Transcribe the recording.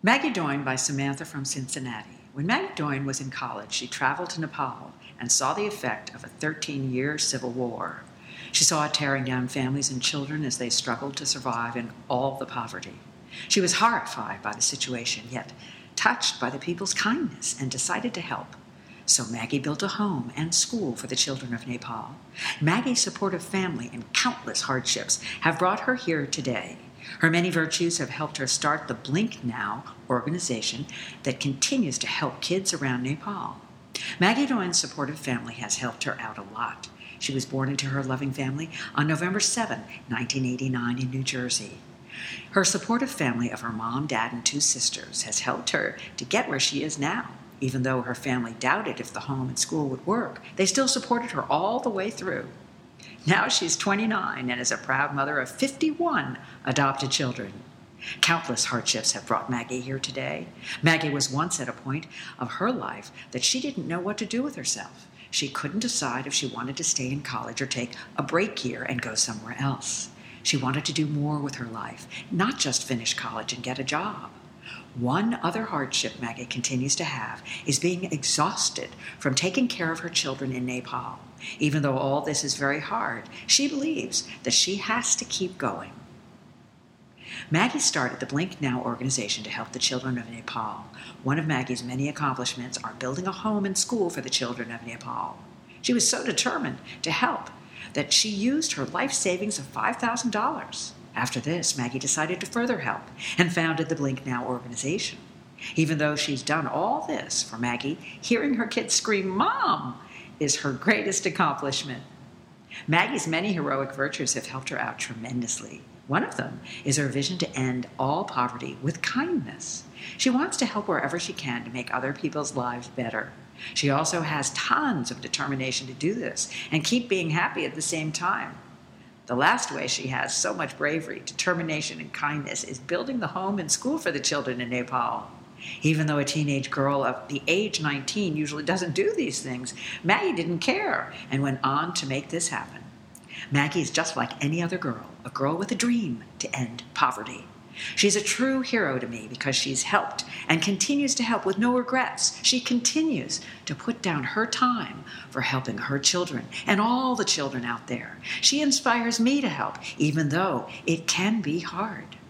Maggie Doyne by Samantha from Cincinnati. When Maggie Doyne was in college, she traveled to Nepal and saw the effect of a 13-year civil war. She saw it tearing down families and children as they struggled to survive in all the poverty. She was horrified by the situation, yet touched by the people's kindness and decided to help. So Maggie built a home and school for the children of Nepal. Maggie's supportive family and countless hardships have brought her here today. Her many virtues have helped her start the Blink Now organization that continues to help kids around Nepal. Maggie Doyne's supportive family has helped her out a lot. She was born into her loving family on November 7, 1989 in New Jersey. Her supportive family of her mom, dad, and 2 sisters has helped her to get where she is now. Even though her family doubted if the home and school would work, they still supported her all the way through. Now she's 29 and is a proud mother of 51 adopted children. Countless hardships have brought Maggie here today. Maggie was once at a point of her life that she didn't know what to do with herself. She couldn't decide if she wanted to stay in college or take a break year and go somewhere else. She wanted to do more with her life, not just finish college and get a job. One other hardship Maggie continues to have is being exhausted from taking care of her children in Nepal. Even though all this is very hard, she believes that she has to keep going. Maggie started the Blink Now organization to help the children of Nepal. One of Maggie's many accomplishments are building a home and school for the children of Nepal. She was so determined to help that she used her life savings of $5,000. After this, Maggie decided to further help and founded the Blink Now organization. Even though she's done all this for Maggie, hearing her kids scream, "Mom!" is her greatest accomplishment. Maggie's many heroic virtues have helped her out tremendously. One of them is her vision to end all poverty with kindness. She wants to help wherever she can to make other people's lives better. She also has tons of determination to do this and keep being happy at the same time. The last way she has so much bravery, determination, and kindness is building the home and school for the children in Nepal. Even though a teenage girl of the age 19 usually doesn't do these things, Maggie didn't care and went on to make this happen. Maggie is just like any other girl, a girl with a dream to end poverty. She's a true hero to me because she's helped and continues to help with no regrets. She continues to put down her time for helping her children and all the children out there. She inspires me to help, even though it can be hard.